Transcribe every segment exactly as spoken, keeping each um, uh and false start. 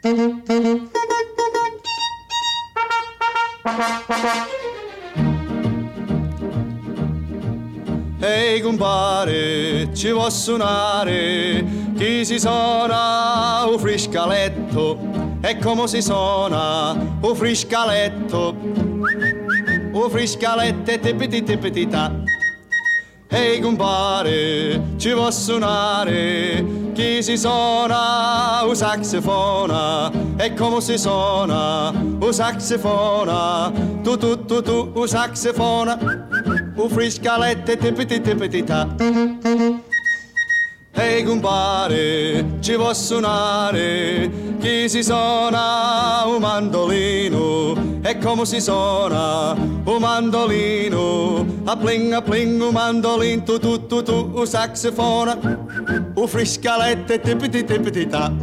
Ehi compare, ci vuoi suonare? Chi si suona un friscaletto? E come si suona un friscaletto? Un friscaletto e tipiti tipiti ta. Ehi compare, ci vuoi suonare? Chi si suona un saxofona? E come si suona un saxofona? Tu tu tu tu un saxofona. Un friscaletto e tipiti tipiti ta. Ehi compare, ci vuoi suonare? Chi si suona un mandolino? E come si suona un mandolino? A pling a pling un mandolino, tu tu tu tu un saxofona. Un friscaletto e tipiti tipiti ta.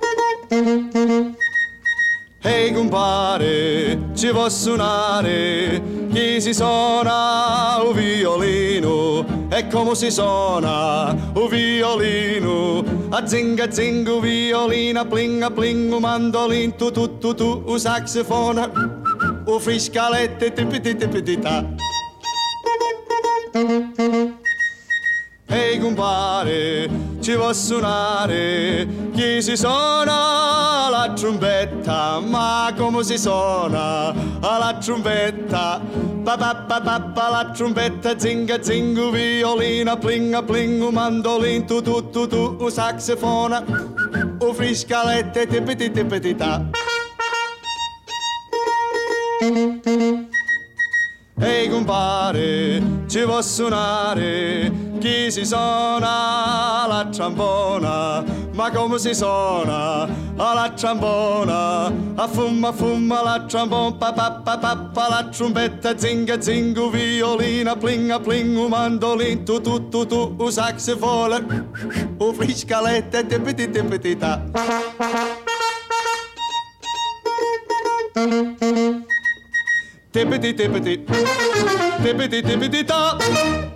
Ehi compare, ci vuoi suonare? Chi si suona un violino? E come si suona un violino? A zinga zinga un violino, a pling a pling un mandolino, tu tu tu tu un saxofona. Un friscaletto e tipiti tipiti ta. Ehi compare, ci vuoi suonare? Chi si suona la trombetta? Ma come si suona la trombetta? Pa pa pa pa pa la trombetta, zinga zinga un violino, pling pling un mandolino, tu tu tu tu un saxofona, un friscaletto e tipiti tipiti ta. Ehi compare, ci vuoi suonare? Chi si suona la trombona? Ma come si suona la trombona? A fumma fumma la trombona, pa pa pa pa pa la trombetta, zinga zinga un violino, pling pling un mandolino, tu tu tu tu un saxofona, un friscaletto e tipiti tipiti ta. Tipiti tipiti, tipiti tipiti ta.